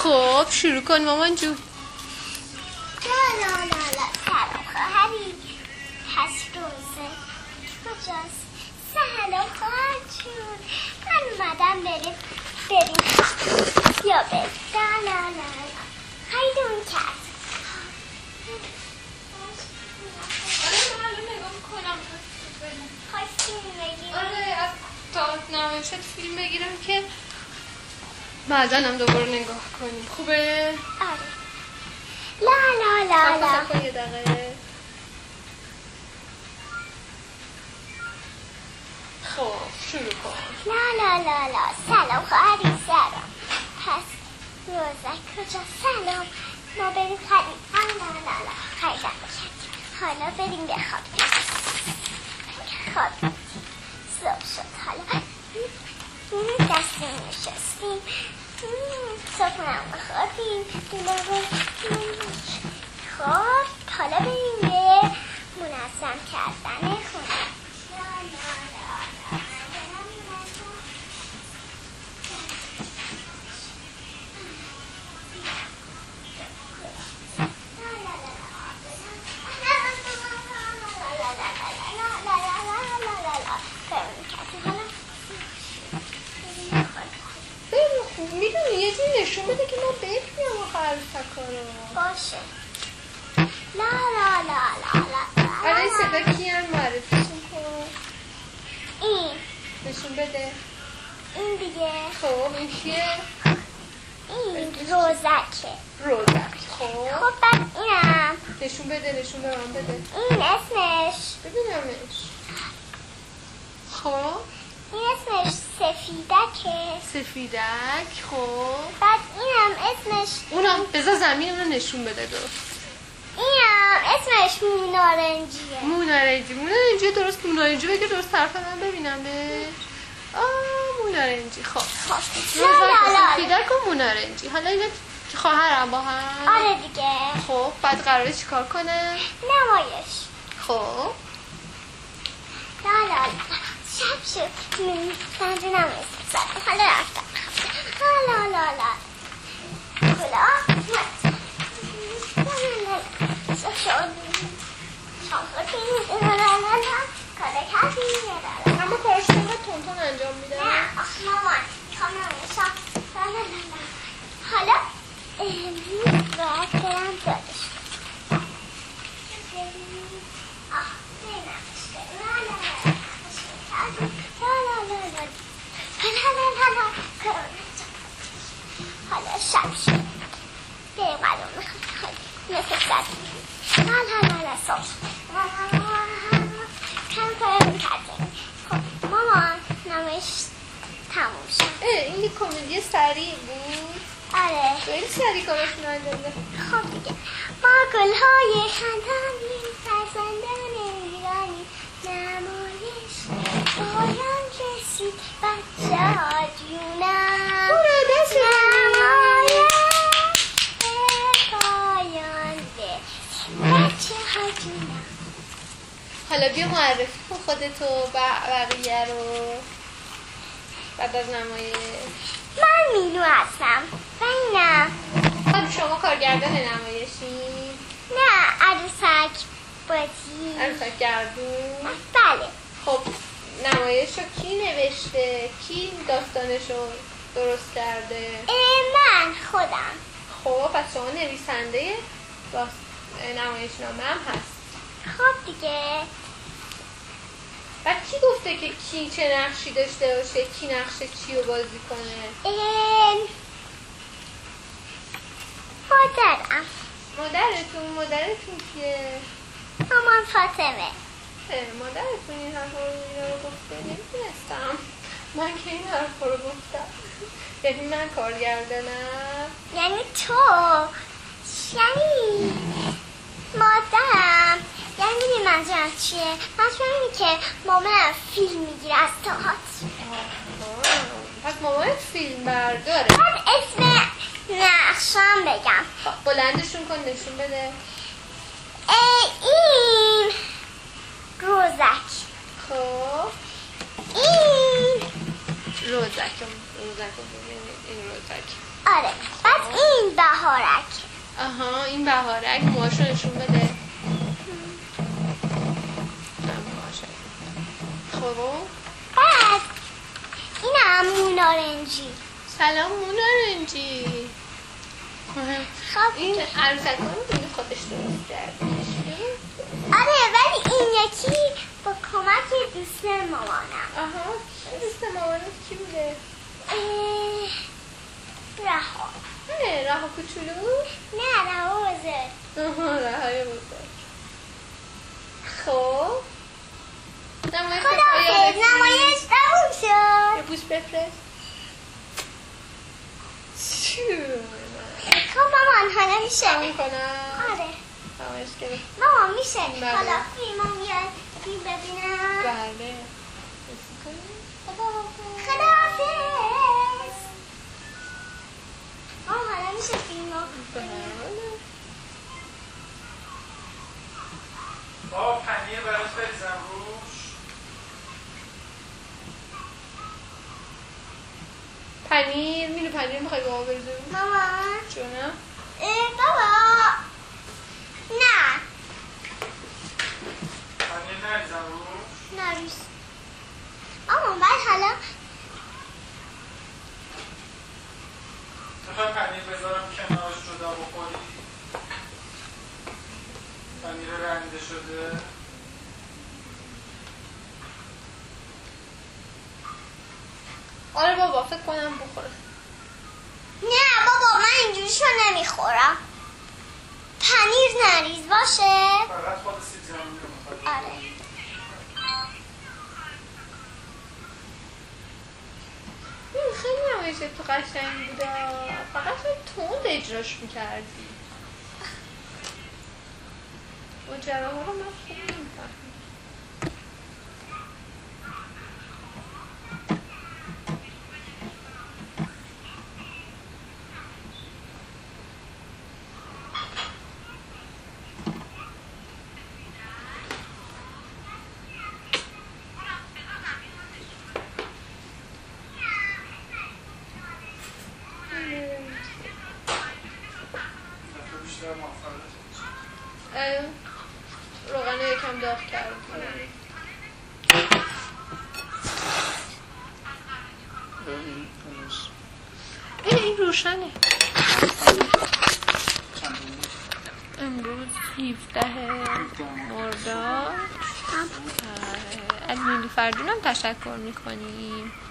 خب شروع کن مامان جون. لا سلام خواهری، پس روزه کجاست؟ سلام خواهر جون، من اومدم بریم یا بریم. لا خیلی اون کرد. آره از تا نمایشت فیلم بگیرم که بعدا هم دوباره نگاه کنیم. خوبه؟ آره. لا سب کن یه دقیقه. خب شروع کن. لا سلام خواهری، سلام. پس روزک کجا؟ سلام، ما بریم خرید. لا خیلی حالا بریم بخوابیم. صبح شد، حالا دستیم نشستیم، صبحونم بخوردیم. خب حالا بریم به منظم کردن خونه. میدونی یه جوری نشون بده که ما بکنیم آخر سکارو. باشه. لا آره صدا کیم معرفیشون کن. این نشون بده. این دیگه. خب این کیه؟ این روزکه. روزک. خب بعد اینم نشون بده من بده. این اسمش ببینمش. خب این اسمش سفیدک. خب بعد اینم اسمش اونم بذار زمین اونو نشون بده درست. اینم اسمش مونارنجیه. مونارنجی درست. مونارنجی بگه درست طرف من ببینمش. مونارنجی. خب سفیدک و مونارنجی. حالا اینا خواهرم با هم. آره دیگه. خب بعد قراره چیکار کنه؟ نمایش. خب لا شب شد. من نمایش حالا رفتم. لا کلا اما کارش کنه تونتون انجام میده. نه مامان حالا امروز باید برم دادش. حالا شب شد. بریم قدم مثل سد. لا صبح کم کارم کردیم. خب مامان نمایش تموم شد. این یه کمدی سریع بود. آره خیلی سریع کارشون انجام ده. خب دیگه با گل‌های خندانی فرزندان ایرانی نمایش پایان رسید. بچه ها جونم نمایش پایان رسید. بچه ها جونم. حالا بیا معرفی کن خودتو بقیه رو بعد از نمایش. من مینو هستم و اینم. خب شما کارگردان نمایشی؟ نه عروسک بازی. عروسک گردون. بله. خب نمایش رو کی نوشته؟ کی داستانش رو درست کرده؟ من خودم. خب پس شما نویسنده نمایشنامه هم هست. خب دیگه. بعد کی گفته که کی چه نقشی داشته باشه، کی نقش چی رو بازی کنه؟ مادرم. مادرتون کیه؟ مامان فاطمه. مادرتون این حرفا رو گفته؟ نمیدونستم من که این حرفا رو گفتم. یعنی من کارگردانم؟ یعنی تو یعنی مادرم. یعنی منظورم چیه؟ منظورم اینه که مامان فیلم میگیره از تئاتر. پس مامان فیلم برداره. بعد اسم نقشم بگم. بلندشون کن نشون بده. این روزک. خب این روزک این روزک. آره. بعد این بهارک. آها این بهارک موهاشو نشون بده. خب بعد این هم نارنجی. سلام نارنجی. خب این عروسک ها رو خودش درست کرد. آره ولی این یکی با کمک دوست مامانم. آها دوست مامانم کی بوده؟ رها. رها کوچولو؟ نه رها بزرگ. آها رهای بزرگ. خب خداحافظ نمایش تموم شد. یه بوس بفرست. خب مامان حالا میشه تموم کنم؟ آره نمایش گرفت. مامان میشه بله. حالا فیلمو میاد فیلم ببینم. بله خداحافظ. مامان حالا میشه فیلمو بله با پنیر براش بریزم روش. پنیر میره پنیر میخوای با ما بریزی روش؟ مامان جونم؟ بابا نه پنیر نریزم روش. نریز. مامان بعد حالا میخوای پنیر بذارم کنارش جدا بخوری؟ پنیر رنده شده. آره بابا فکر کنم بخوره. نه بابا من اینجوریشو نمیخورم. پنیر نریز باشه. فقط خود سیب زمینی رو میخواد. آره خیلی نمایش تو قشنگ بوده فقط تند اجراش میکردی. ماجراها رو من خیلی نمیفهمم. بیشتر موفقه. روغن یکم داغ کرد. این روشنه. امروز 17 مرداد از نیلوفر جونم تشکر میکنیم.